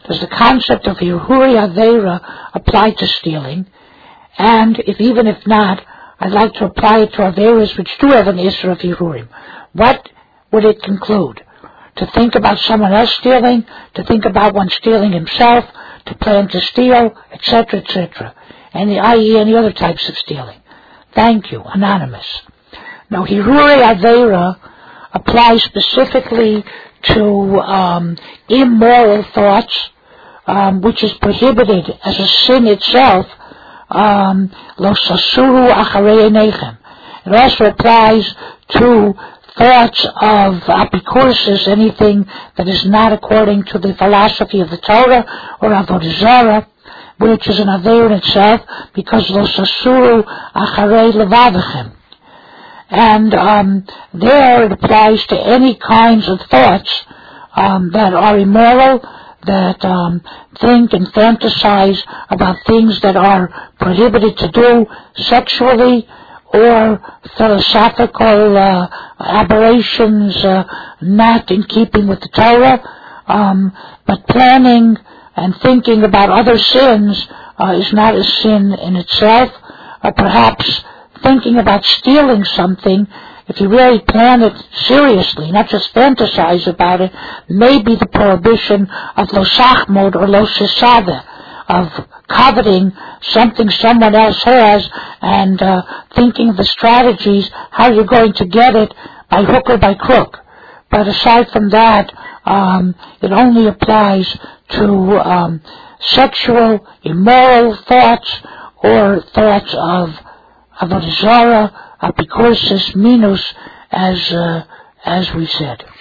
does the concept of Hirhuri Aveira apply to stealing? And even if not, I'd like to apply it to Aveiras which do have an Isser of Hirhurim. What would it conclude? To think about someone else stealing, to think about one stealing himself, to plan to steal, etc., etc. i.e. any other types of stealing. Thank you. Anonymous. Now, Hirhuri Aveira applies specifically to immoral thoughts, which is prohibited as a sin itself. Lo sasuru acharei einechem. It also applies to thoughts of apikurosis, anything that is not according to the philosophy of the Torah or Avodah Zarah, which is an aveir in itself, because lo sasuru acharei levavichem. And there it applies to any kinds of thoughts that are immoral, that think and fantasize about things that are prohibited to do sexually, or philosophical aberrations not in keeping with the Torah, but planning and thinking about other sins is not a sin in itself. Perhaps thinking about stealing something, if you really plan it seriously, not just fantasize about it, may be the prohibition of lo shachmod or lo sisada, of coveting something someone else has and thinking of the strategies, how you're going to get it by hook or by crook. But aside from that, it only applies to sexual, immoral thoughts or thoughts of Avodah Zarah, apikurosis, minus, as we said.